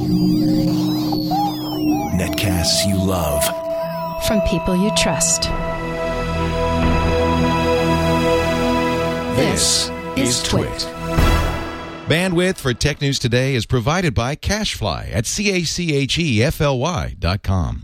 Netcasts you love. From people you trust. This is Twit. Bandwidth for Tech News Today is provided by CacheFly at CACHEFLY.com.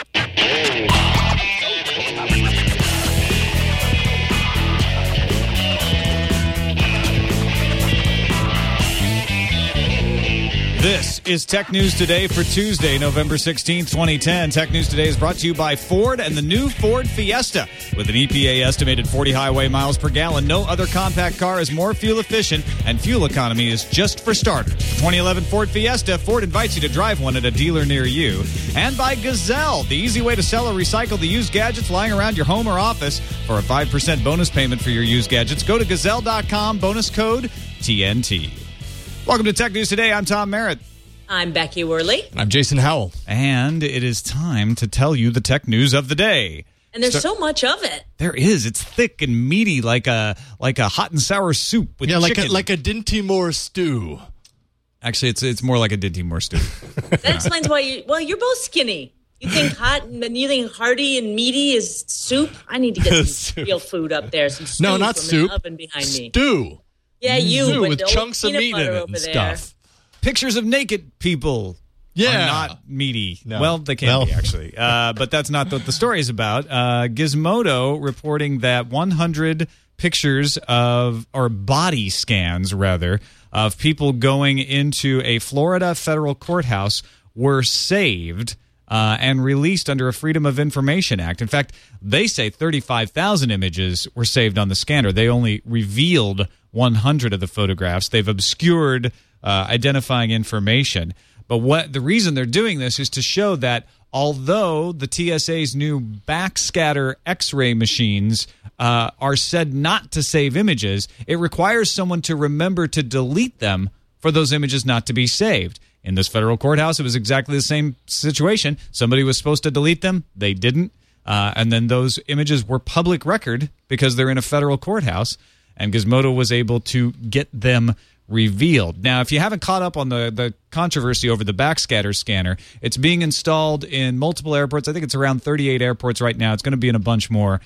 This is Tech News Today for Tuesday, November 16th, 2010. Tech News Today is brought to you by Ford and the new Ford Fiesta. With an EPA estimated 40 highway miles per gallon, no other compact car is more fuel efficient, and fuel economy is just for starters. The 2011 Ford Fiesta, Ford invites you to drive one at a dealer near you. And by Gazelle, the easy way to sell or recycle the used gadgets lying around your home or office. For a 5% bonus payment for your used gadgets, go to Gazelle.com, bonus code TNT. Welcome to Tech News Today. I'm Tom Merritt. I'm Becky Worley. I'm Jason Howell. And it is time to tell you the tech news of the day. And there's so much of it. There is. It's thick and meaty like a hot and sour soup with chicken. like a Dinty Moore stew. Actually, it's more like a Dinty Moore stew. That explains why you're both skinny. You think hot and you think hearty and meaty is soup? I need to get some real food up there. Some stew no, not from soup. An oven behind me. Stew. Yeah, stew but with chunks of meat in it and stuff. Pictures of naked people are not meaty. No. Well, they can be, actually. But that's not what the story is about. Gizmodo reporting that 100 pictures or body scans, rather, of people going into a Florida federal courthouse were saved and released under a Freedom of Information Act. In fact, they say 35,000 images were saved on the scanner. They only revealed 100 of the photographs. They've obscured identifying information. But the reason they're doing this is to show that although the TSA's new backscatter X-ray machines are said not to save images, it requires someone to remember to delete them for those images not to be saved. In this federal courthouse, it was exactly the same situation. Somebody was supposed to delete them. They didn't. And then those images were public record because they're in a federal courthouse. And Gizmodo was able to get them revealed. Now, if you haven't caught up on the controversy over the backscatter scanner, it's being installed in multiple airports. I think it's around 38 airports right now. It's going to be in a bunch more.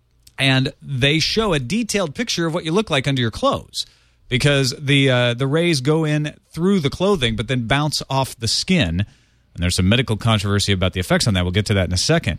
And they show a detailed picture of what you look like under your clothes, because the rays go in through the clothing but then bounce off the skin. And there's some medical controversy about the effects on that. We'll get to that in a second.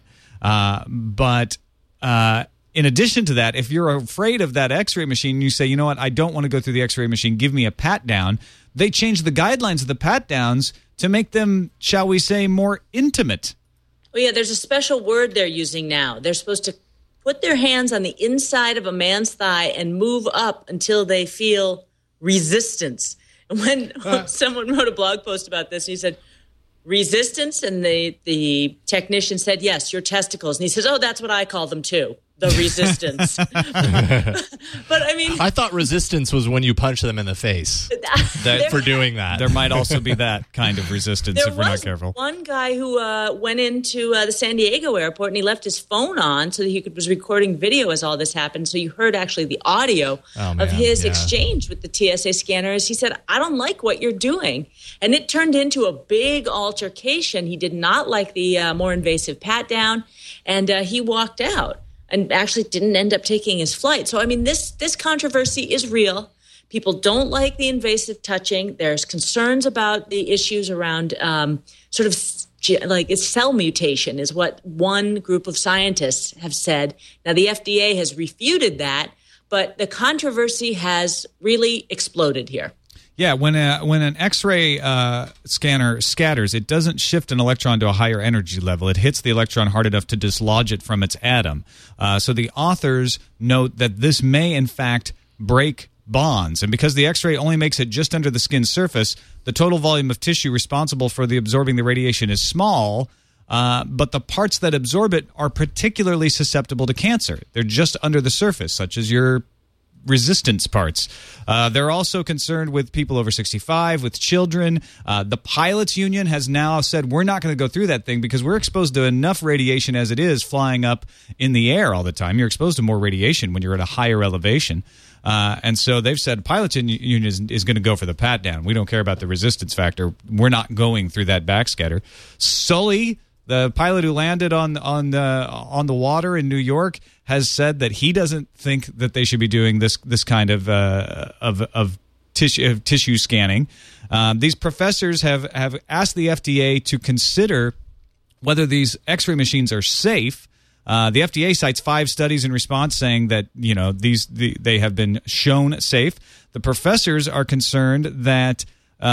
But in addition to that, if you're afraid of that X-ray machine, you say, you know what, I don't want to go through the X-ray machine, give me a pat-down. They changed the guidelines of the pat-downs to make them, shall we say, more intimate. Oh, yeah, there's a special word they're using now. They're supposed to put their hands on the inside of a man's thigh and move up until they feel resistance. And when someone wrote a blog post about this, and he said, resistance? And the technician said, yes, your testicles. And he says, oh, that's what I call them too. The resistance. But I mean, I thought resistance was when you punch them in the face for doing that. There might also be that kind of resistance if we're not careful. One guy who went into the San Diego airport and he left his phone on so that he was recording video as all this happened. So you heard actually the audio of his exchange with the TSA scanners. He said, I don't like what you're doing. And it turned into a big altercation. He did not like the more invasive pat down, and he walked out. And actually didn't end up taking his flight. So, I mean, this controversy is real. People don't like the invasive touching. There's concerns about the issues around sort of like cell mutation is what one group of scientists have said. Now, the FDA has refuted that, but the controversy has really exploded here. Yeah, when an X-ray scanner scatters, it doesn't shift an electron to a higher energy level. It hits the electron hard enough to dislodge it from its atom. So the authors note that this may, in fact, break bonds. And because the X-ray only makes it just under the skin's surface, the total volume of tissue responsible for absorbing the radiation is small, but the parts that absorb it are particularly susceptible to cancer. They're just under the surface, such as your resistance parts. They're also concerned with people over 65, with children. The pilots union has now said, we're not going to go through that thing because we're exposed to enough radiation as it is flying up in the air all the time. You're exposed to more radiation when you're at a higher elevation. And so they've said pilots union is going to go for the pat down. We don't care about the resistance factor. We're not going through that backscatter. Sully, the pilot who landed on the water in New York, has said that he doesn't think that they should be doing this kind of tissue scanning. These professors have asked the FDA to consider whether these X-ray machines are safe. The FDA cites 5 studies in response, saying that they have been shown safe. The professors are concerned that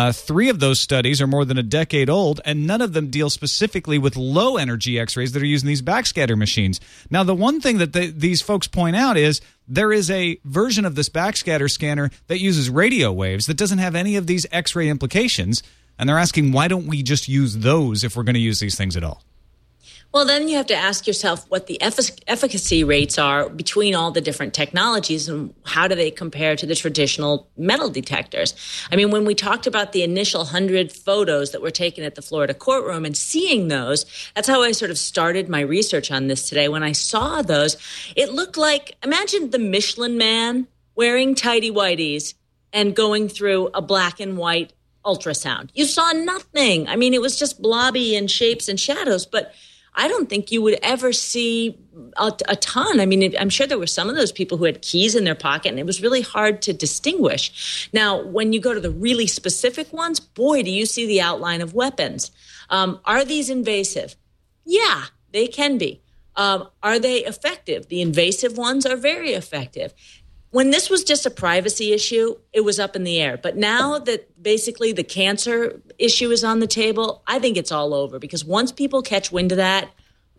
3 of those studies are more than a decade old, and none of them deal specifically with low-energy X-rays that are using these backscatter machines. Now, the one thing that these folks point out is there is a version of this backscatter scanner that uses radio waves that doesn't have any of these X-ray implications, and they're asking, why don't we just use those if we're going to use these things at all? Well, then you have to ask yourself what the efficacy rates are between all the different technologies and how do they compare to the traditional metal detectors. I mean, when we talked about the initial 100 photos that were taken at the Florida courtroom and seeing those, that's how I sort of started my research on this today. When I saw those, it looked like, imagine the Michelin Man wearing tighty-whities and going through a black and white ultrasound. You saw nothing. I mean, it was just blobby in shapes and shadows, but I don't think you would ever see a ton. I mean, I'm sure there were some of those people who had keys in their pocket, and it was really hard to distinguish. Now, when you go to the really specific ones, boy, do you see the outline of weapons. Are these invasive? Yeah, they can be. Are they effective? The invasive ones are very effective. When this was just a privacy issue, it was up in the air. But now that basically the cancer issue is on the table, I think it's all over. Because once people catch wind of that,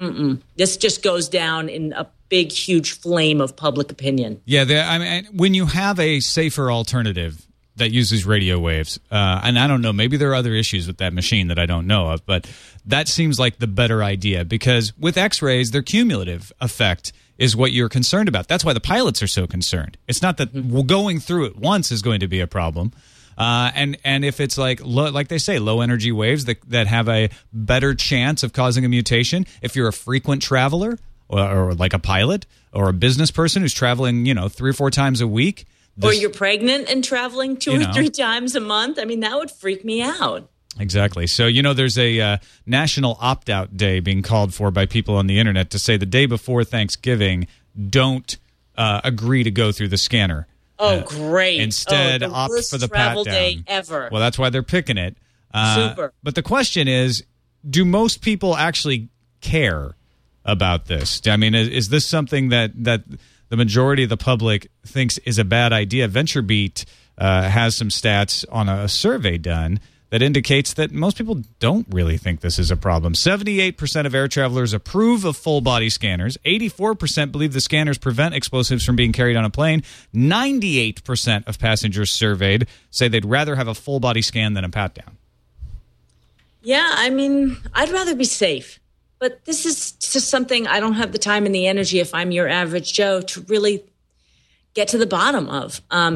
this just goes down in a big, huge flame of public opinion. Yeah, I mean, when you have a safer alternative that uses radio waves, and I don't know, maybe there are other issues with that machine that I don't know of, but that seems like the better idea. Because with X-rays, their cumulative effect is what you're concerned about. That's why the pilots are so concerned. It's not that going through it once is going to be a problem. And if it's like they say, low energy waves that have a better chance of causing a mutation, if you're a frequent traveler or like a pilot or a business person who's traveling, 3 or 4 times a week. Or you're pregnant and traveling 2 or 3 times a month. I mean, that would freak me out. Exactly. So, there's a national opt-out day being called for by people on the internet to say the day before Thanksgiving, don't agree to go through the scanner. Oh, great. Instead, opt for the pat-down. Day ever. Well, that's why they're picking it. Super. But the question is, do most people actually care about this? I mean, is this something that the majority of the public thinks is a bad idea? VentureBeat has some stats on a survey done that indicates that most people don't really think this is a problem. 78% of air travelers approve of full-body scanners. 84% believe the scanners prevent explosives from being carried on a plane. 98% of passengers surveyed say they'd rather have a full-body scan than a pat-down. Yeah, I mean, I'd rather be safe. But this is just something I don't have the time and the energy, if I'm your average Joe, to really get to the bottom of.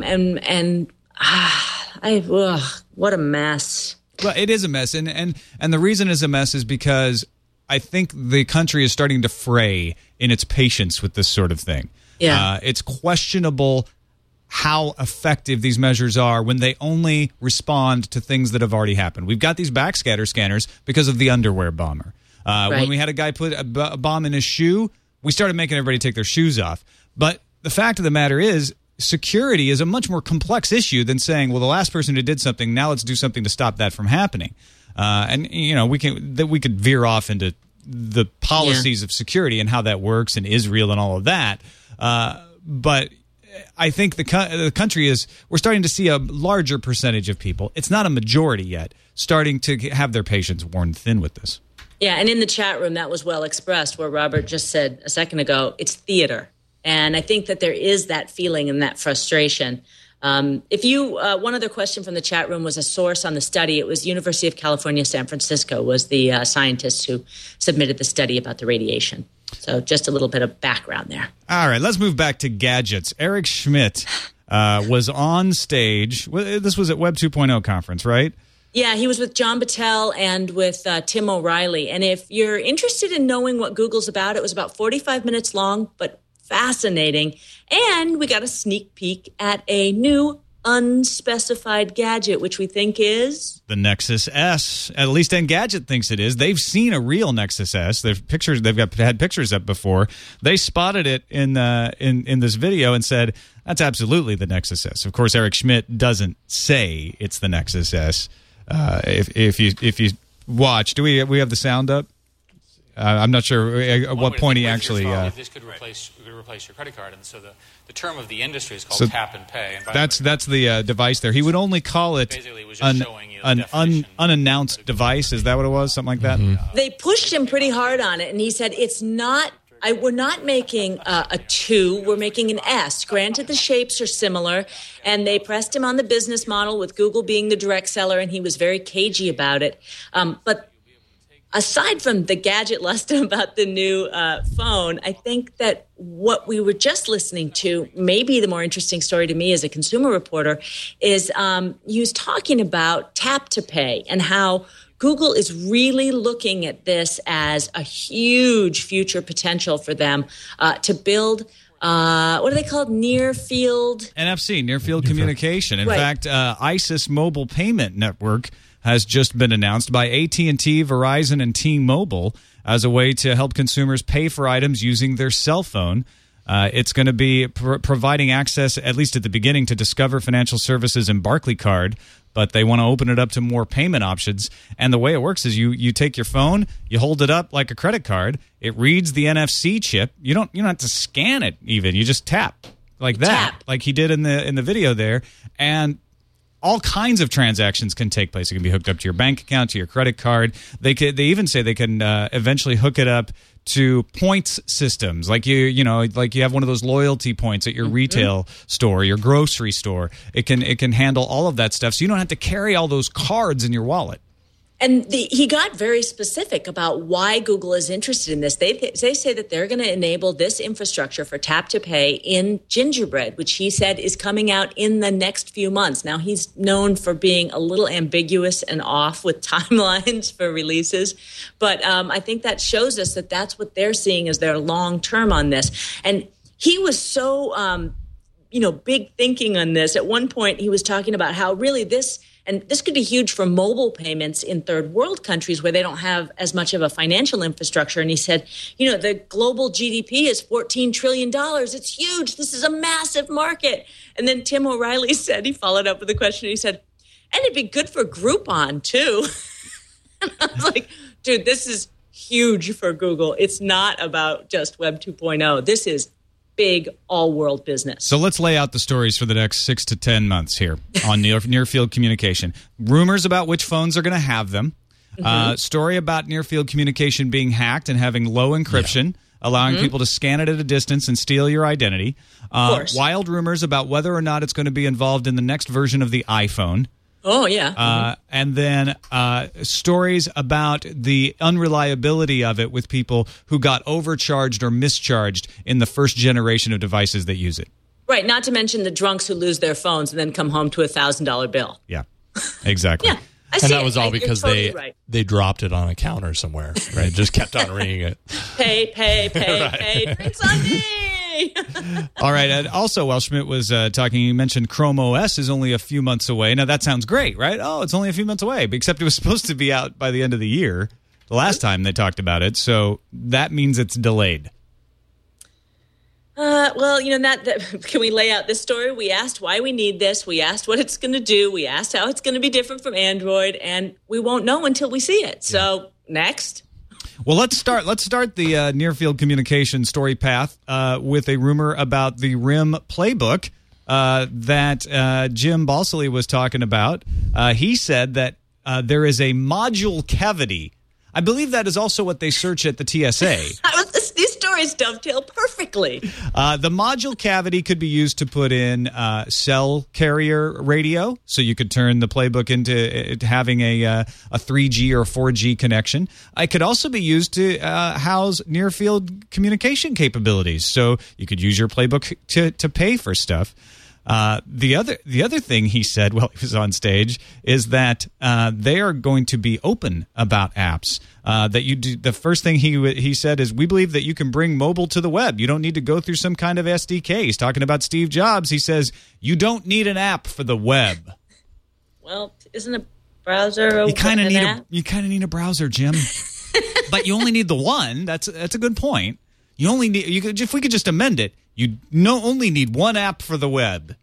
What a mess. Well, it is a mess. And the reason it's a mess is because I think the country is starting to fray in its patience with this sort of thing. Yeah. It's questionable how effective these measures are when they only respond to things that have already happened. We've got these backscatter scanners because of the underwear bomber. Right. When we had a guy put a bomb in his shoe, we started making everybody take their shoes off. But the fact of the matter is, security is a much more complex issue than saying, well, the last person who did something, now let's do something to stop that from happening. We could veer off into the policies of security and how that works and Israel and all of that. But I think the country we're starting to see a larger percentage of people, it's not a majority yet, starting to have their patience worn thin with this. Yeah, and in the chat room, that was well expressed, where Robert just said a second ago, it's theater. And I think that there is that feeling and that frustration. One other question from the chat room was a source on the study. It was University of California, San Francisco was the scientists who submitted the study about the radiation. So just a little bit of background there. All right, let's move back to gadgets. Eric Schmidt was on stage. This was at Web 2.0 conference, right? Yeah, he was with John Battelle and with Tim O'Reilly. And if you're interested in knowing what Google's about, it was about 45 minutes long, but fascinating. And we got a sneak peek at a new unspecified gadget, which we think is the Nexus S. At least Engadget thinks it is. They've seen a real Nexus S. They've had pictures up before. They spotted it in this video and said that's absolutely the Nexus S. Of course, Eric Schmidt doesn't say it's the Nexus S. If you watch, do we have the sound up? I'm not sure at what point he actually. This could replace your credit card, and so the term of the industry is called tap and pay. And that's the device there. He would only call it an unannounced device. Is that what it was? Something like that. Mm-hmm. They pushed him pretty hard on it, and he said it's not. We're not making a 2. We're making an S. Granted, the shapes are similar, and they pressed him on the business model with Google being the direct seller, and he was very cagey about it. But aside from the gadget lust about the new phone, I think that what we were just listening to, maybe the more interesting story to me as a consumer reporter, is he was talking about tap to pay and how Google is really looking at this as a huge future potential for them to build what are they called? Near field? NFC, near field communication. In fact, ISIS Mobile Payment Network has just been announced by AT&T, Verizon, and T-Mobile as a way to help consumers pay for items using their cell phone. It's going to be providing access, at least at the beginning, to Discover Financial Services and Barclaycard, but they want to open it up to more payment options. And the way it works is you take your phone, you hold it up like a credit card, it reads the NFC chip. You don't have to scan it even. You just tap like that, like he did in the video there, and all kinds of transactions can take place. It can be hooked up to your bank account, to your credit card. They even say they can eventually hook it up to points systems, like you have one of those loyalty points at your retail store, your grocery store. It can handle all of that stuff, so you don't have to carry all those cards in your wallet. And he got very specific about why Google is interested in this. They say that they're going to enable this infrastructure for tap to pay in Gingerbread, which he said is coming out in the next few months. Now, he's known for being a little ambiguous and off with timelines for releases, but I think that shows us that that's what they're seeing as their long term on this. And he was so big thinking on this. At one point, he was talking about how really this could be huge for mobile payments in third world countries where they don't have as much of a financial infrastructure. And he said, the global GDP is $14 trillion. It's huge. This is a massive market. And then Tim O'Reilly said, he followed up with a question. He said, and it'd be good for Groupon too. And I was like, dude, this is huge for Google. It's not about just Web 2.0. This is big all-world business. So let's lay out the stories for the next 6 to 10 months here on near-field communication. Rumors about which phones are going to have them. Story about near-field communication being hacked and having low encryption, allowing people to scan it at a distance and steal your identity. Wild rumors about whether or not it's going to be involved in the next version of the iPhone. Oh, yeah. And then stories about the unreliability of it with people who got overcharged or mischarged in the first generation of devices that use it. Right, not to mention the drunks who lose their phones and then come home to a $1,000 bill. Yeah, exactly. Yeah, and that was all because they dropped it on a counter somewhere, right? Just kept on ringing it. Pay, pay. Drinks on me! All right. And also, while Schmidt was talking, you mentioned Chrome OS is only a few months away. Now, that sounds great, right? Oh, it's only a few months away. Except it was supposed to be out by the end of the year, the last time they talked about it. So that means it's delayed. Well, can we lay out this story? We asked why we need this. We asked what it's going to do. We asked how it's going to be different from Android. And we won't know until we see it. So, next. Well, let's start the near-field communication story path with a rumor about the RIM playbook that Jim Balsillie was talking about. He said that there is a module cavity. I believe that is also what they search at the TSA. These stories dovetail perfectly. The module cavity could be used to put in cell carrier radio, so you could turn the playbook into having a 3G or 4G connection. It could also be used to house near-field communication capabilities, so you could use your playbook to pay for stuff. The other thing he said while he was on stage is that they are going to be open about apps. That you do. The first thing he said is, we believe that you can bring mobile to the web. You don't need to go through some kind of SDK. He's talking about Steve Jobs. He says you don't need an app for the web. Well, isn't a browser you kind of need a browser, Jim. But you only need the one. That's a good point. You only need if we could just amend it. You only need one app for the web.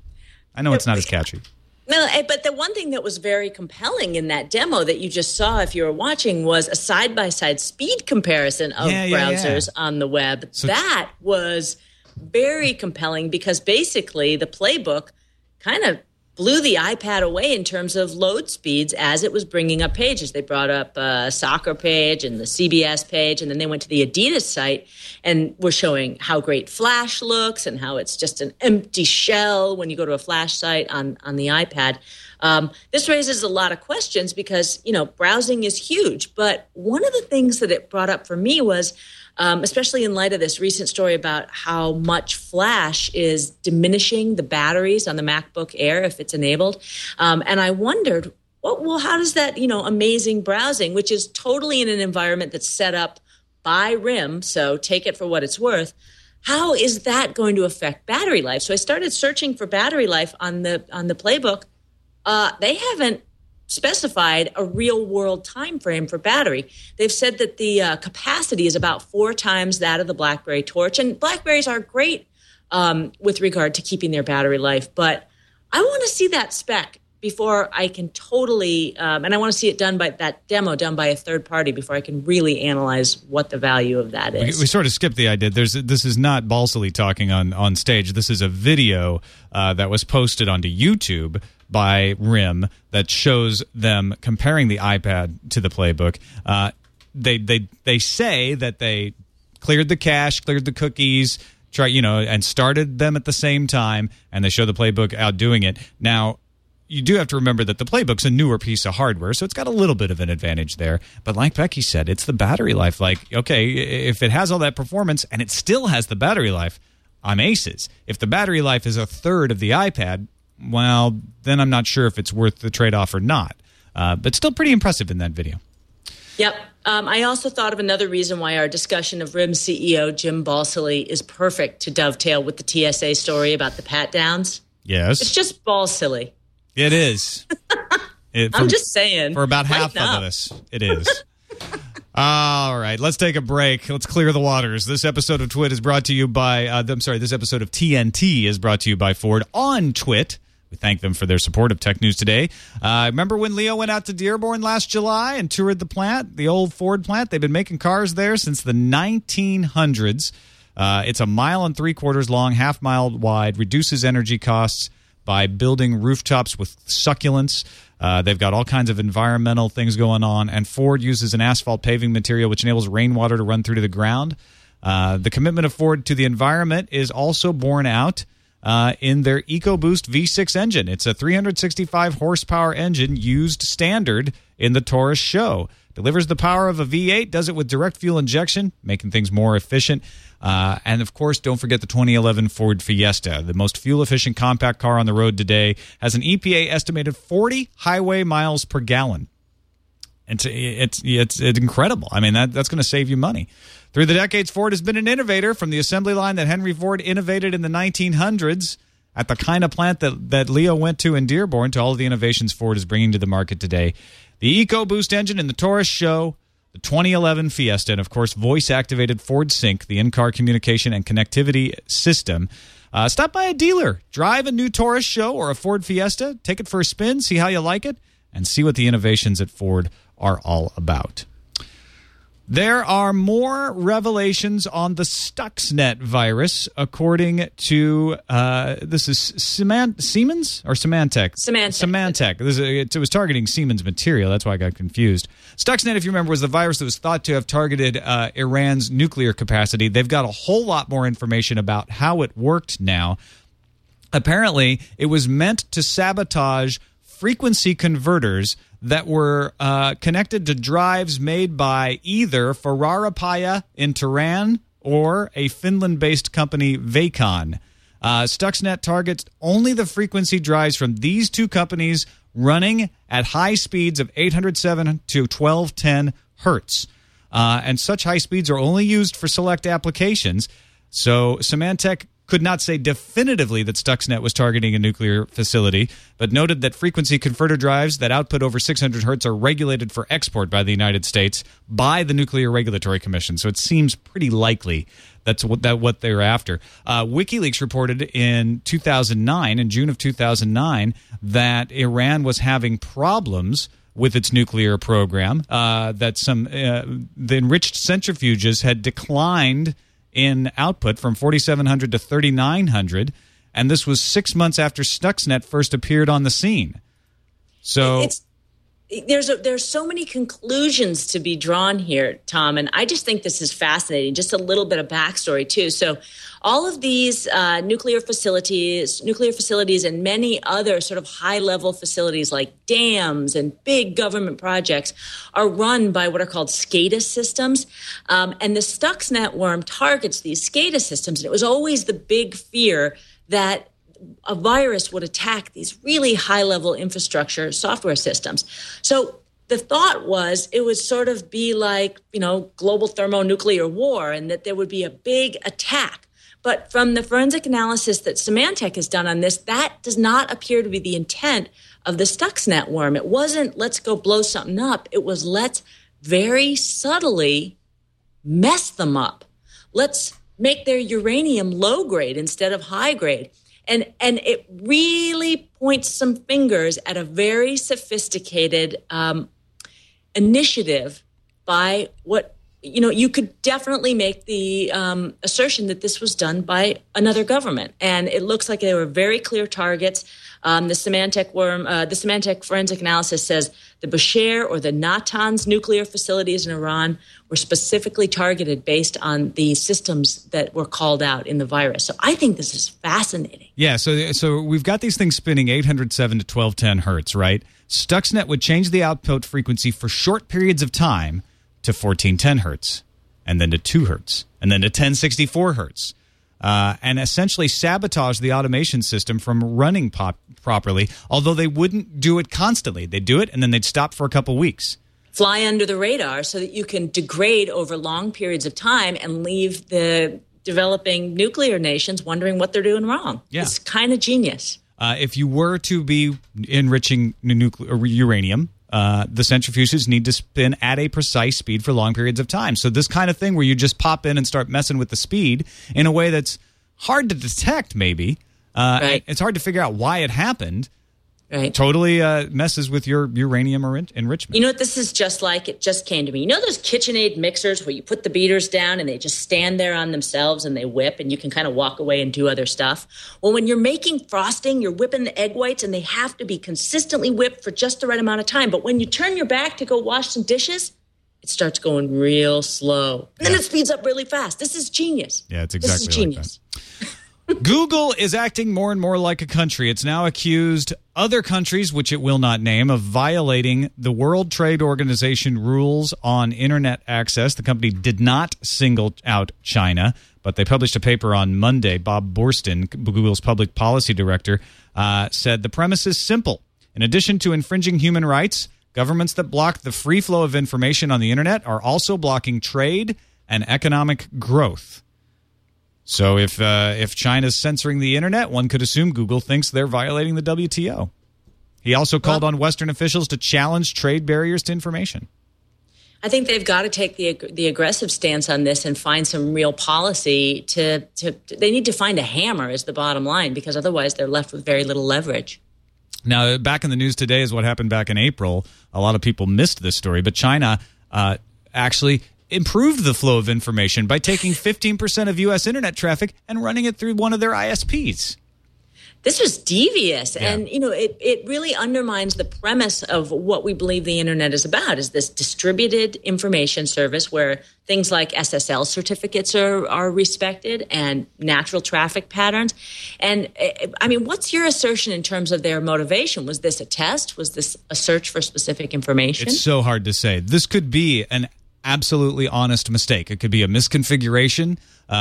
I know it's not as catchy. No, but the one thing that was very compelling in that demo that you just saw, if you were watching, was a side-by-side speed comparison of browsers on the web. So that was very compelling because basically the playbook kind of blew the iPad away in terms of load speeds as it was bringing up pages. They brought up a soccer page and the CBS page, and then they went to the Adidas site and were showing how great Flash looks and how it's just an empty shell when you go to a Flash site on the iPad. This raises a lot of questions because, browsing is huge. But one of the things that it brought up for me was, especially in light of this recent story about how much Flash is diminishing the batteries on the MacBook Air if it's enabled. And I wondered, how does that, amazing browsing, which is totally in an environment that's set up by RIM, so take it for what it's worth, how is that going to affect battery life? So I started searching for battery life on the playbook. They haven't specified a real-world time frame for battery. They've said that the capacity is about 4 times that of the BlackBerry Torch, and BlackBerries are great with regard to keeping their battery life, but I want to see that spec before I can totally, and I want to see it done by that demo done by a third party before I can really analyze what the value of that is. We sort of skipped the idea. This is not Balsillie talking on stage. This is a video that was posted onto YouTube by RIM that shows them comparing the iPad to the playbook. They say that they cleared the cache, cleared the cookies, and started them at the same time, and they show the playbook outdoing it. Now, you do have to remember that the playbook's a newer piece of hardware, so it's got a little bit of an advantage there. But like Becky said, it's the battery life. Like, okay, if it has all that performance and it still has the battery life, I'm aces. If the battery life is a third of the iPad, well, then I'm not sure if it's worth the trade-off or not. But still pretty impressive in that video. Yep. I also thought of another reason why our discussion of RIM CEO Jim Balsillie is perfect to dovetail with the TSA story about the pat-downs. Yes. It's just Balsillie. It is. I'm just saying. For about half of us, it is. All right, let's take a break. Let's clear the waters. This episode of TWiT is brought to you by, this episode of TNT is brought to you by Ford on TWiT. We thank them for their support of Tech News Today. Remember when Leo went out to Dearborn last July and toured the plant, the old Ford plant? They've been making cars there since the 1900s. It's 1.75 miles long, half-mile wide, reduces energy costs by building rooftops with succulents. They've got all kinds of environmental things going on, and Ford uses an asphalt paving material which enables rainwater to run through to the ground. The commitment of Ford to the environment is also borne out in their EcoBoost V6 engine. It's a 365-horsepower engine used standard in the Taurus show. Delivers the power of a V8, does it with direct fuel injection, making things more efficient. And, of course, don't forget the 2011 Ford Fiesta, the most fuel-efficient compact car on the road today, has an EPA estimated 40 highway miles per gallon. It's incredible. I mean, that's going to save you money. Through the decades, Ford has been an innovator from the assembly line that Henry Ford innovated in the 1900s at the kind of plant that Leo went to in Dearborn to all of the innovations Ford is bringing to the market today. The EcoBoost engine in the Taurus show, the 2011 Fiesta, and, of course, voice-activated Ford Sync, the in-car communication and connectivity system. Stop by a dealer. Drive a new Taurus show or a Ford Fiesta. Take it for a spin. See how you like it. And see what the innovations at Ford are all about. There are more revelations on the Stuxnet virus, according to this is Siemens or Symantec? Symantec. It was targeting Siemens material. That's why I got confused. Stuxnet, if you remember, was the virus that was thought to have targeted Iran's nuclear capacity. They've got a whole lot more information about how it worked now. Apparently, it was meant to sabotage frequency converters that were connected to drives made by either Ferrara Paya in Tehran or a Finland-based company, Vacon. Stuxnet targets only the frequency drives from these two companies running at high speeds of 807 to 1210 hertz. And such high speeds are only used for select applications. So Symantec could not say definitively that Stuxnet was targeting a nuclear facility, but noted that frequency converter drives that output over 600 hertz are regulated for export by the United States by the Nuclear Regulatory Commission. So it seems pretty likely that's what they're after. WikiLeaks reported in June of 2009, that Iran was having problems with its nuclear program, that the enriched centrifuges had declined in output from 4,700 to 3,900, and this was 6 months after Stuxnet first appeared on the scene. So there's so many conclusions to be drawn here, Tom, and I just think this is fascinating. Just a little bit of backstory too. So all of these nuclear facilities and many other sort of high-level facilities like dams and big government projects are run by what are called SCADA systems. And the Stuxnet worm targets these SCADA systems. And it was always the big fear that a virus would attack these really high-level infrastructure software systems. So the thought was it would sort of be like, global thermonuclear war, and that there would be a big attack. But from the forensic analysis that Symantec has done on this, that does not appear to be the intent of the Stuxnet worm. It wasn't let's go blow something up. It was let's very subtly mess them up. Let's make their uranium low grade instead of high grade. And it really points some fingers at a very sophisticated initiative by what, you could definitely make the assertion that this was done by another government. And it looks like they were very clear targets. The Symantec forensic analysis says the Bushehr or the Natanz nuclear facilities in Iran were specifically targeted based on the systems that were called out in the virus. So I think this is fascinating. Yeah, so we've got these things spinning 807 to 1210 hertz, right? Stuxnet would change the output frequency for short periods of time to 1410 hertz, and then to 2 hertz, and then to 1064 hertz. And essentially sabotage the automation system from running properly, although they wouldn't do it constantly. They'd do it, and then they'd stop for a couple weeks. Fly under the radar so that you can degrade over long periods of time and leave the developing nuclear nations wondering what they're doing wrong. Yeah. It's kind of genius. If you were to be enriching uranium, the centrifuges need to spin at a precise speed for long periods of time. So this kind of thing where you just pop in and start messing with the speed in a way that's hard to detect, maybe. Right. It's hard to figure out why it happened. Right. Totally messes with your uranium enrichment. You know what this is just like? It just came to me. You know those KitchenAid mixers where you put the beaters down and they just stand there on themselves and they whip and you can kind of walk away and do other stuff? Well, when you're making frosting, you're whipping the egg whites and they have to be consistently whipped for just the right amount of time. But when you turn your back to go wash some dishes, it starts going real slow. And then it speeds up really fast. This is genius. Yeah, it's exactly this is genius. Like that. Google is acting more and more like a country. It's now accused other countries, which it will not name, of violating the World Trade Organization rules on internet access. The company did not single out China, but they published a paper on Monday. Bob Borston, Google's public policy director, said the premise is simple. In addition to infringing human rights, governments that block the free flow of information on the internet are also blocking trade and economic growth. So if China's censoring the internet, one could assume Google thinks they're violating the WTO. He also called on Western officials to challenge trade barriers to information. I think they've got to take the aggressive stance on this and find some real policy they need to find a hammer is the bottom line, because otherwise they're left with very little leverage. Now, back in the news today is what happened back in April. A lot of people missed this story, but China actually improved the flow of information by taking 15% of U.S. internet traffic and running it through one of their ISPs. This was devious, and it really undermines the premise of what we believe the internet is about, is this distributed information service where things like SSL certificates are respected and natural traffic patterns. And, I mean, what's your assertion in terms of their motivation? Was this a test? Was this a search for specific information? It's so hard to say. This could be an absolutely honest mistake. It could be a misconfiguration.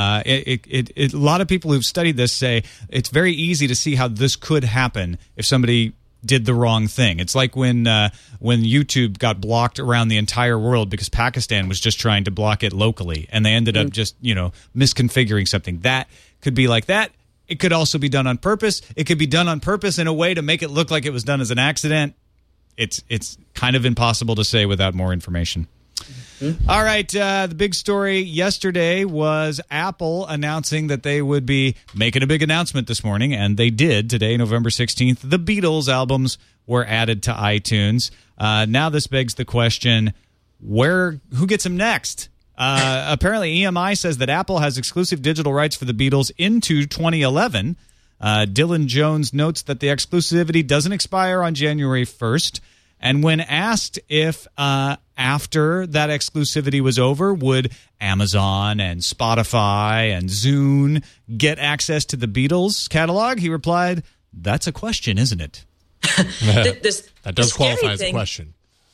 A lot of people who've studied this say it's very easy to see how this could happen if somebody did the wrong thing. It's like when YouTube got blocked around the entire world because Pakistan was just trying to block it locally, and they ended up just misconfiguring something. That could be like that. It could also be done on purpose. It could be done on purpose in a way to make it look like it was done as an accident. It's kind of impossible to say without more information. All right, the big story yesterday was Apple announcing that they would be making a big announcement this morning, and they did today, November 16th. The Beatles albums were added to iTunes. Now this begs the question, who gets them next? Apparently, EMI says that Apple has exclusive digital rights for the Beatles into 2011. Dylan Jones notes that the exclusivity doesn't expire on January 1st. And when asked if after that exclusivity was over, would Amazon and Spotify and Zune get access to the Beatles catalog, he replied, "That's a question, isn't it?" That does qualify as a question.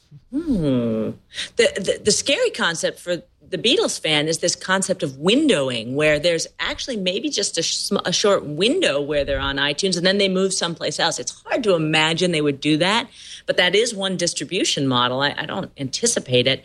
The scary concept for the Beatles fan is this concept of windowing, where there's actually maybe just a short window where they're on iTunes and then they move someplace else. It's hard to imagine they would do that, but that is one distribution model. I don't anticipate it.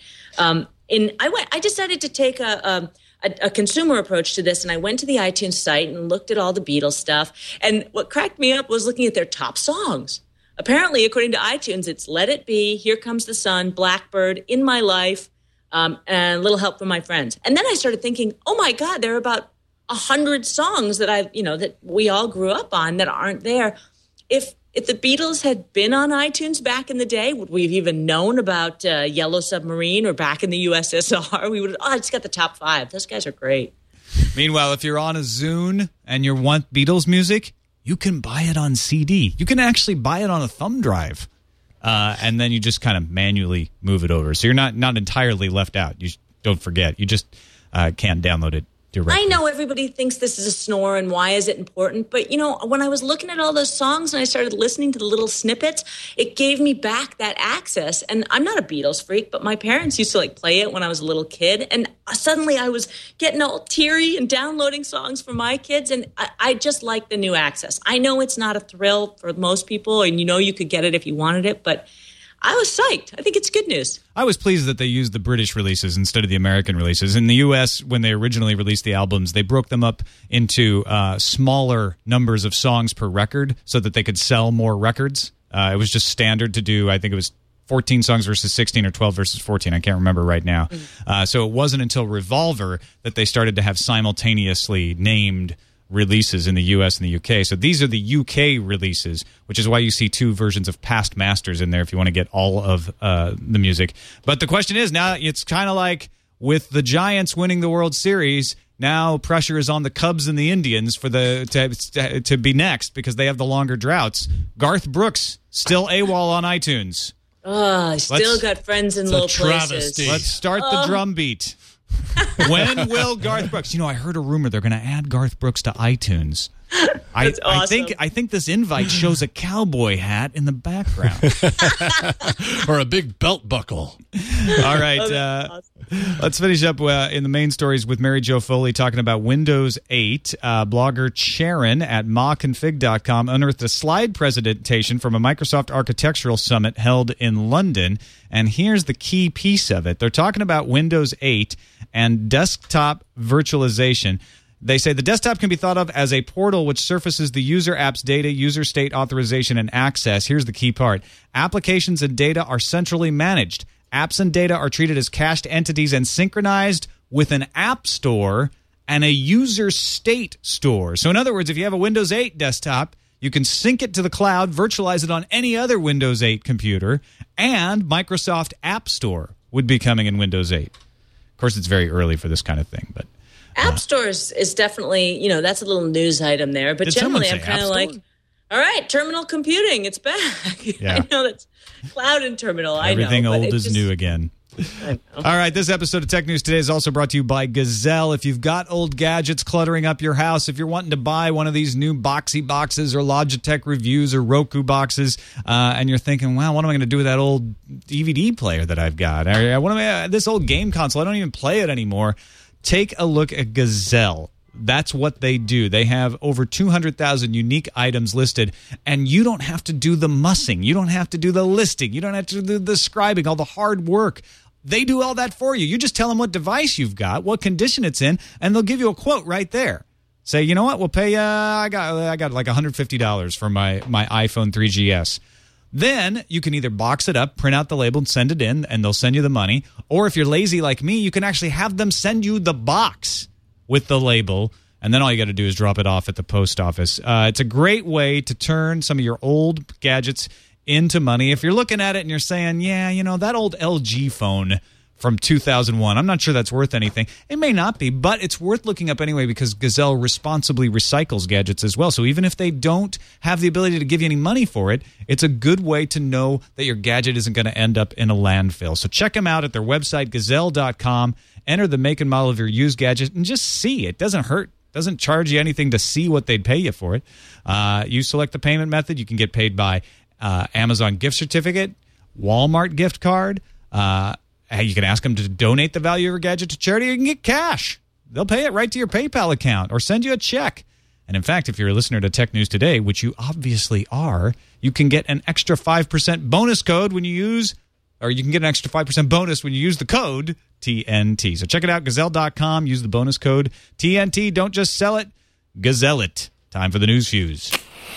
I decided to take a consumer approach to this, and I went to the iTunes site and looked at all the Beatles stuff. And what cracked me up was looking at their top songs. Apparently, according to iTunes, it's Let It Be, Here Comes the Sun, Blackbird, In My Life, and A Little Help from My Friends. And then I started thinking, oh my God, there are about 100 songs that that we all grew up on that aren't there. If the Beatles had been on iTunes back in the day, would we have even known about Yellow Submarine or Back in the USSR? We would have, I just got the top 5. Those guys are great. Meanwhile, if you're on a Zune and you want Beatles music, you can buy it on CD. You can actually buy it on a thumb drive. And then you just kind of manually move it over. So you're not entirely left out. You don't forget. You just can't download it directly. I know everybody thinks this is a snore and why is it important? But, when I was looking at all those songs and I started listening to the little snippets, it gave me back that access. And I'm not a Beatles freak, but my parents used to play it when I was a little kid. And suddenly I was getting all teary and downloading songs for my kids. And I just like the new access. I know it's not a thrill for most people, and you could get it if you wanted it, but I was psyched. I think it's good news. I was pleased that they used the British releases instead of the American releases. In the U.S., when they originally released the albums, they broke them up into smaller numbers of songs per record so that they could sell more records. It was just standard to do, I think it was 14 songs versus 16 or 12 versus 14. I can't remember right now. So it wasn't until Revolver that they started to have simultaneously named releases in the US and the UK. So these are the UK releases, which is why you see 2 versions of Past Masters in there if you want to get all of the music. But the question is, now it's kind of like with the Giants winning the World Series, now pressure is on the Cubs and the Indians for to be next because they have the longer droughts. Garth Brooks still AWOL on iTunes. Oh, still got friends in low places. Let's start the drum beat. When will Garth Brooks? I heard a rumor they're going to add Garth Brooks to iTunes. That's awesome. I think this invite shows a cowboy hat in the background. Or a big belt buckle. All right. Awesome. Let's finish up in the main stories with Mary Jo Foley talking about Windows 8. Blogger Sharon at maconfig.com unearthed a slide presentation from a Microsoft Architectural Summit held in London. And here's the key piece of it. They're talking about Windows 8 and desktop virtualization. They say the desktop can be thought of as a portal which surfaces the user app's data, user state authorization, and access. Here's the key part. Applications and data are centrally managed. Apps and data are treated as cached entities and synchronized with an app store and a user state store. So in other words, if you have a Windows 8 desktop, you can sync it to the cloud, virtualize it on any other Windows 8 computer, and Microsoft App Store would be coming in Windows 8. Of course, it's very early for this kind of thing, but App Store is definitely, that's a little news item there. But generally, I'm kind of like, all right, terminal computing, it's back. Yeah. I know Cloud and terminal, Everything I know. Old is new again. All right, this episode of Tech News Today is also brought to you by Gazelle. If you've got old gadgets cluttering up your house, if you're wanting to buy one of these new Boxy boxes or Logitech Reviews or Roku boxes, and you're thinking, wow, what am I going to do with that old DVD player that I've got? Or, this old game console, I don't even play it anymore. Take a look at Gazelle. That's what they do. They have over 200,000 unique items listed, and you don't have to do the mussing. You don't have to do the listing. You don't have to do the describing, all the hard work. They do all that for you. You just tell them what device you've got, what condition it's in, and they'll give you a quote right there. Say, you know what, we'll pay, I got like $150 for my iPhone 3GS. Then you can either box it up, print out the label, and send it in, and they'll send you the money. Or if you're lazy like me, you can actually have them send you the box with the label, and then all you got to do is drop it off at the post office. It's a great way to turn some of your old gadgets into money. If you're looking at it and you're saying, yeah, you know, that old LG phone from 2001, I'm not sure that's worth anything. It may not be, but it's worth looking up anyway because Gazelle responsibly recycles gadgets as well. So even if they don't have the ability to give you any money for it, it's a good way to know that your gadget isn't going to end up in a landfill. So check them out at their website, gazelle.com. Enter the make and model of your used gadget and just see. It doesn't hurt. Doesn't charge you anything to see what they'd pay you for it. You select the payment method. You can get paid by Amazon gift certificate, Walmart gift card. You can ask them to donate the value of your gadget to charity. Or you can get cash. They'll pay it right to your PayPal account or send you a check. And in fact, if you're a listener to Tech News Today, which you obviously are, you can get an extra 5% bonus code when you use, or you can get an extra 5% bonus when you use the code TNT. So check it out, gazelle.com. Use the bonus code TNT. Don't just sell it, gazelle it. Time for the News Fuse.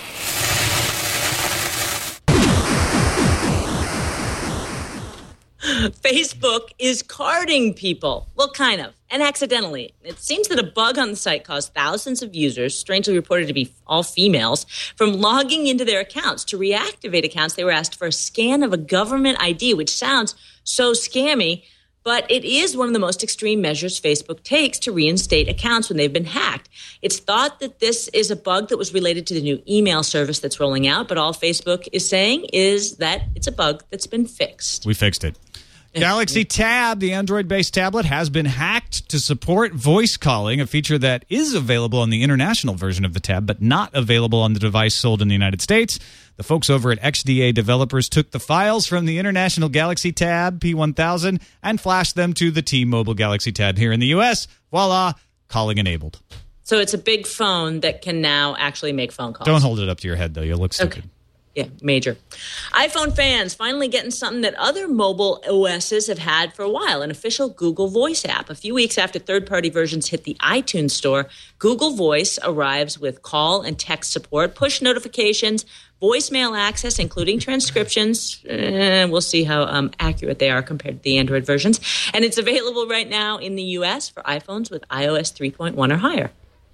Facebook is carding people. Well, kind of, and accidentally. It seems that a bug on the site caused thousands of users, strangely reported to be all females, from logging into their accounts. To reactivate accounts, they were asked for a scan of a government ID, which sounds so scammy, but it is one of the most extreme measures Facebook takes to reinstate accounts when they've been hacked. It's thought that this is a bug that was related to the new email service that's rolling out, but all Facebook is saying is that it's a bug that's been fixed. We fixed it. Galaxy Tab, the Android-based tablet, has been hacked to support voice calling, a feature that is available on the international version of the Tab, but not available on the device sold in the United States. The folks over at XDA Developers took the files from the international Galaxy Tab P1000 and flashed them to the T-Mobile Galaxy Tab here in the U.S. Voila, calling enabled. So it's a big phone that can now actually make phone calls. Don't hold it up to your head, though. You'll look stupid. Okay. Yeah, major. iPhone fans finally getting something that other mobile OSs have had for a while, an official Google Voice app. A few weeks after third-party versions hit the iTunes store, Google Voice arrives with call and text support, push notifications, voicemail access, including transcriptions. We'll see how accurate they are compared to the Android versions. And it's available right now in the U.S. for iPhones with iOS 3.1 or higher.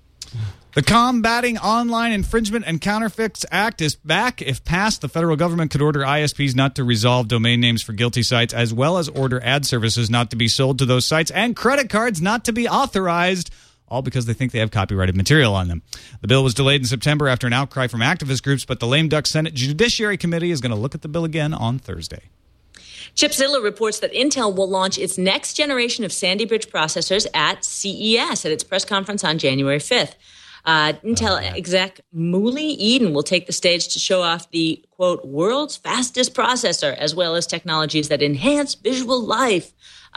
The Combating Online Infringement and Counterfeits Act is back. If passed, the federal government could order ISPs not to resolve domain names for guilty sites, as well as order ad services not to be sold to those sites and credit cards not to be authorized, all because they think they have copyrighted material on them. The bill was delayed in September after an outcry from activist groups, but the lame duck Senate Judiciary Committee is going to look at the bill again on Thursday. Chipzilla reports that Intel will launch its next generation of Sandy Bridge processors at CES at its press conference on January 5th. Intel exec Mooley Eden will take the stage to show off the, quote, world's fastest processor, as well as technologies that enhance visual life.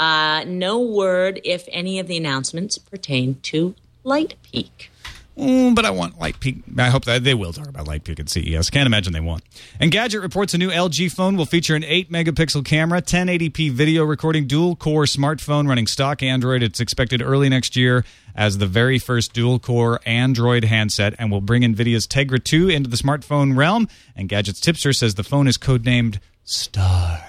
No word if any of the announcements pertain to LightPeak. But I want LightPeak. I hope that they will talk about LightPeak at CES. Can't imagine they won't. Engadget reports a new LG phone will feature an 8-megapixel camera, 1080p video recording, dual-core smartphone running stock Android. It's expected early next year as the very first dual-core Android handset and will bring NVIDIA's Tegra 2 into the smartphone realm. Engadget's tipster says the phone is codenamed Star.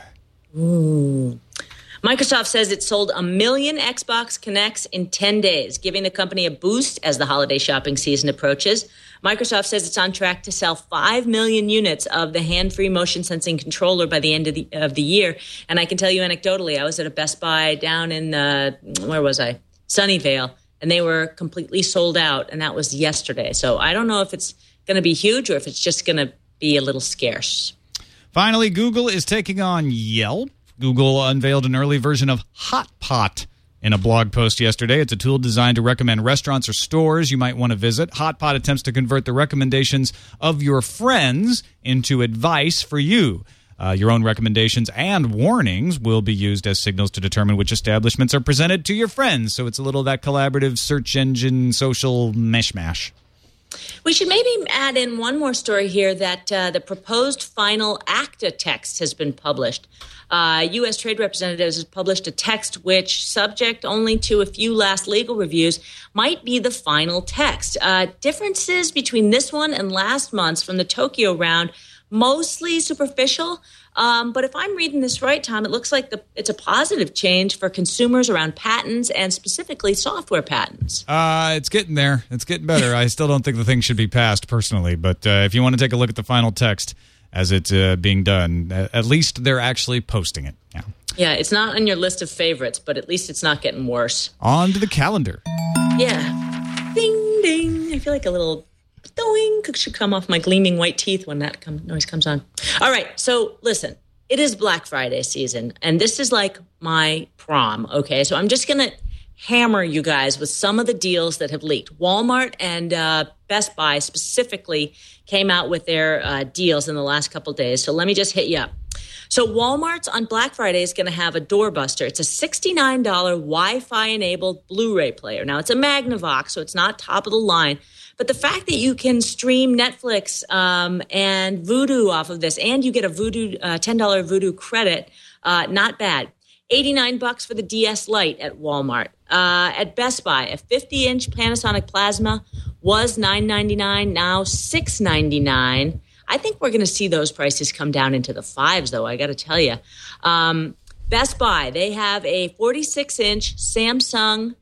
Ooh. Microsoft says it sold 1 million Xbox Kinects in 10 days, giving the company a boost as the holiday shopping season approaches. Microsoft says it's on track to sell 5 million units of the hand-free motion sensing controller by the end of the year. And I can tell you anecdotally, I was at a Best Buy down in, where was I? Sunnyvale, and they were completely sold out, and that was yesterday. So I don't know if it's going to be huge or if it's just going to be a little scarce. Finally, Google is taking on Yelp. Google unveiled an early version of Hotpot in a blog post yesterday. It's a tool designed to recommend restaurants or stores you might want to visit. Hotpot attempts to convert the recommendations of your friends into advice for you. Your own recommendations and warnings will be used as signals to determine which establishments are presented to your friends. So it's a little of that collaborative search engine social mishmash. We should maybe add in one more story here that the proposed final ACTA text has been published. U.S. Trade Representatives has published a text which, subject only to a few last legal reviews, might be the final text. Differences between this one and last month's from the Tokyo round, mostly superficial. But if I'm reading this right, Tom, it looks like it's a positive change for consumers around patents and specifically software patents. It's getting there. It's getting better. I still don't think the thing should be passed personally. But if you want to take a look at the final text as it's being done, at least they're actually posting it. Yeah, it's not on your list of favorites, but at least it's not getting worse. On to the calendar. Yeah. Ding, ding. I feel like a little doing should come off my gleaming white teeth when that noise comes on. All right, so listen, it is Black Friday season, and this is like my prom, okay? So I'm just going to hammer you guys with some of the deals that have leaked. Walmart and Best Buy specifically came out with their deals in the last couple days, so let me just hit you up. So Walmart's on Black Friday is going to have a doorbuster. It's a $69 Wi-Fi-enabled Blu-ray player. Now, it's a Magnavox, so it's not top of the line. But the fact that you can stream Netflix and Vudu off of this, and you get a Vudu $10 Vudu credit, not bad. $89 for the DS Lite at Walmart. At Best Buy, a 50-inch Panasonic Plasma was $9.99, now $6.99. I think we're going to see those prices come down into the $5s, though, I got to tell you. Best Buy, they have a 46-inch Samsung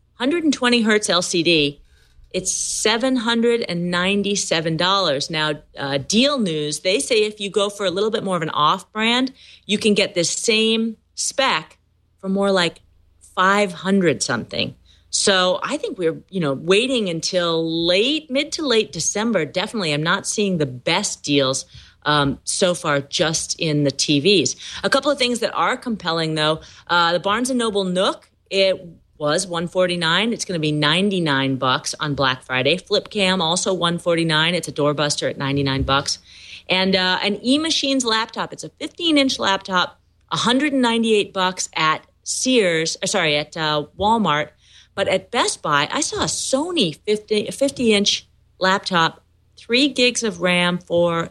120 hertz LCD. It's $797. Now, Deal News, they say if you go for a little bit more of an off-brand, you can get this same spec for more like $500-something. So I think we're, waiting until mid to late December. Definitely, I'm not seeing the best deals so far just in the TVs. A couple of things that are compelling, though. The Barnes & Noble Nook, it was $149. It's going to be $99 on Black Friday. FlipCam, also $149. It's a doorbuster at $99. And an eMachines laptop. It's a 15-inch laptop, $198 at Walmart. But at Best Buy, I saw a Sony 50-inch laptop, 3 gigs of RAM for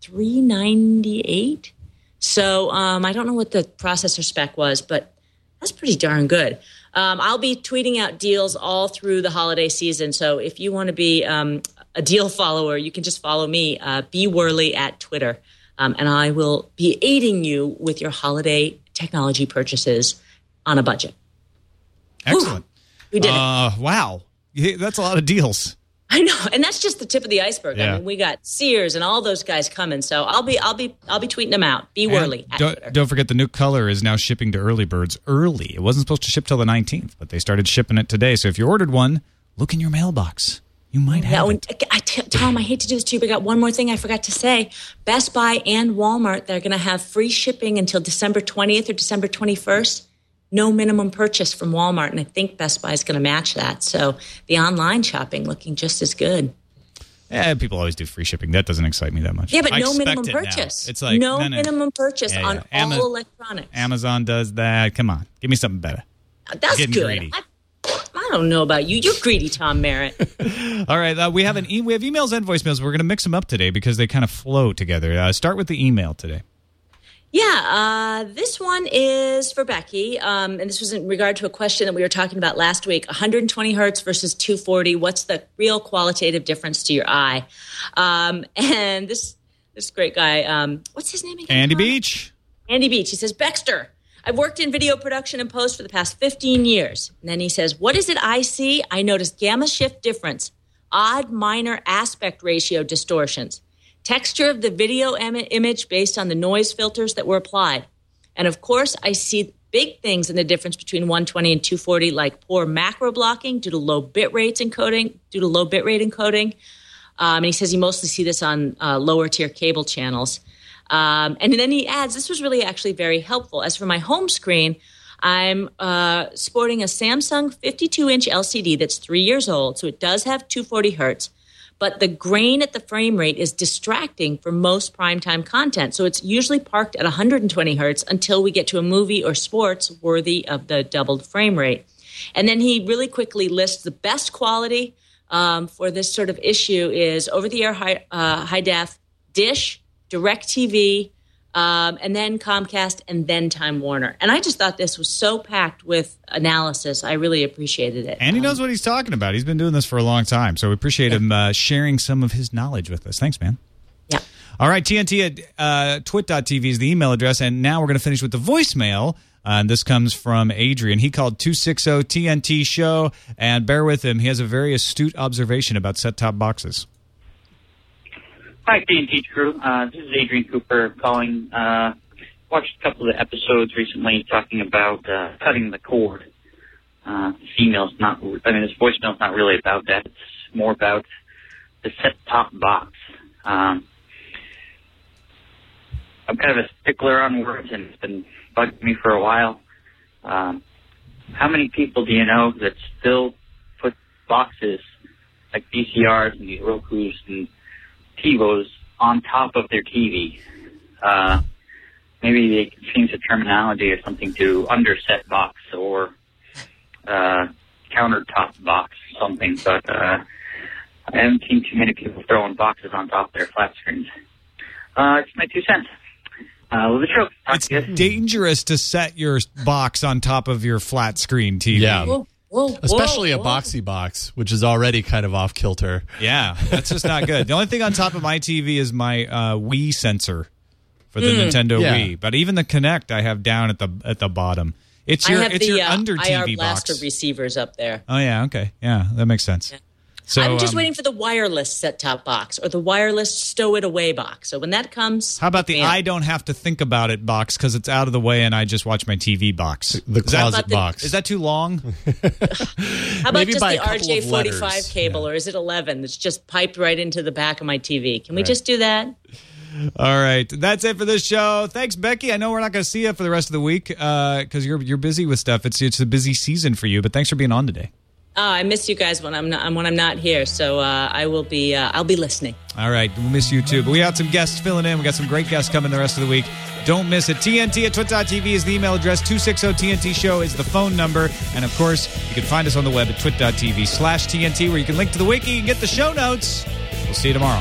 $398. So I don't know what the processor spec was, but that's pretty darn good. I'll be tweeting out deals all through the holiday season. So if you want to be a deal follower, you can just follow me, B. Worley at Twitter. And I will be aiding you with your holiday technology purchases on a budget. Excellent. We did it. Wow. That's a lot of deals. I know, and that's just the tip of the iceberg. Yeah. I mean, we got Sears and all those guys coming, so I'll be tweeting them out. Be Worley. Don't forget the new color is now shipping to early birds early. It wasn't supposed to ship till the 19th, but they started shipping it today. So if you ordered one, look in your mailbox. You might have it. Tom, I hate to do this to you, but I got one more thing I forgot to say. Best Buy and Walmart, they're going to have free shipping until December 20th or December 21st. No minimum purchase from Walmart, and I think Best Buy is going to match that. So the online shopping looking just as good. Yeah, people always do free shipping. That doesn't excite me that much. Yeah, but no minimum purchase. It's like no minimum purchase on all electronics. Amazon does that. Come on, give me something better. That's good. Greedy. I don't know about you. You're greedy, Tom Merritt. All right, we have emails and voicemails. We're going to mix them up today because they kind of flow together. Start with the email today. Yeah, this one is for Becky, and this was in regard to a question that we were talking about last week, 120 hertz versus 240. What's the real qualitative difference to your eye? And this great guy, what's his name again? Andy Beach. Andy Beach. He says, Baxter, I've worked in video production and post for the past 15 years. And then he says, what is it I see? I notice gamma shift difference, odd minor aspect ratio distortions. Texture of the video image based on the noise filters that were applied. And of course, I see big things in the difference between 120 and 240, like poor macro blocking due to low bitrate encoding. And he says he mostly see this on lower tier cable channels. And then he adds, this was really actually very helpful. As for my home screen, I'm sporting a Samsung 52-inch LCD that's 3 years old, so it does have 240 hertz. But the grain at the frame rate is distracting for most primetime content. So it's usually parked at 120 hertz until we get to a movie or sports worthy of the doubled frame rate. And then he really quickly lists the best quality for this sort of issue is over-the-air high def, Dish, DirecTV, and then Comcast, and then Time Warner. And I just thought this was so packed with analysis. I really appreciate it. And he knows what he's talking about. He's been doing this for a long time, so we appreciate him sharing some of his knowledge with us. Thanks, man. Yeah. All right, TNT at twit.tv is the email address, and now we're going to finish with the voicemail. And this comes from Adrian. He called 260-TNT show, and bear with him. He has a very astute observation about set-top boxes. Hi, TNT crew. This is Adrian Cooper calling. Watched a couple of episodes recently talking about cutting the cord. This voicemail's not really about that. It's more about the set-top box. I'm kind of a stickler on words, and it's been bugging me for a while. How many people do you know that still put boxes like VCRs and these Rokus and TiVos on top of their TV? Maybe they can change the terminology or something to underset box or countertop box or something, but I haven't seen too many people throwing boxes on top of their flat screens. It's my 2 cents. The show. It's dangerous to set your box on top of your flat screen TV. Yeah. Especially a boxy box, which is already kind of off kilter. Yeah, that's just not good. The only thing on top of my TV is my Wii sensor for the Nintendo Wii. But even the Kinect I have down at the bottom. It's your under TV IR blaster box. Receivers up there. Oh yeah, okay, yeah, that makes sense. Yeah. So I'm just waiting for the wireless set-top box or the wireless stow-it-away box. So when that comes... How about the I don't have to think about it box because it's out of the way and I just watch my TV box? The closet box. Is that too long? How about just the RJ45 cable, or is it 11 that's just piped right into the back of my TV? Can we just do that? All right. That's it for this show. Thanks, Becky. I know we're not going to see you for the rest of the week because you're busy with stuff. It's a busy season for you, but thanks for being on today. Oh, I miss you guys when I'm not here, so I'll be listening. All right, we'll miss you too. But we got some guests filling in. We got some great guests coming the rest of the week. Don't miss it. TNT at twit.tv is the email address. 260-TNT show is the phone number. And of course, you can find us on the web at twit.tv/TNT, where you can link to the wiki and get the show notes. We'll see you tomorrow.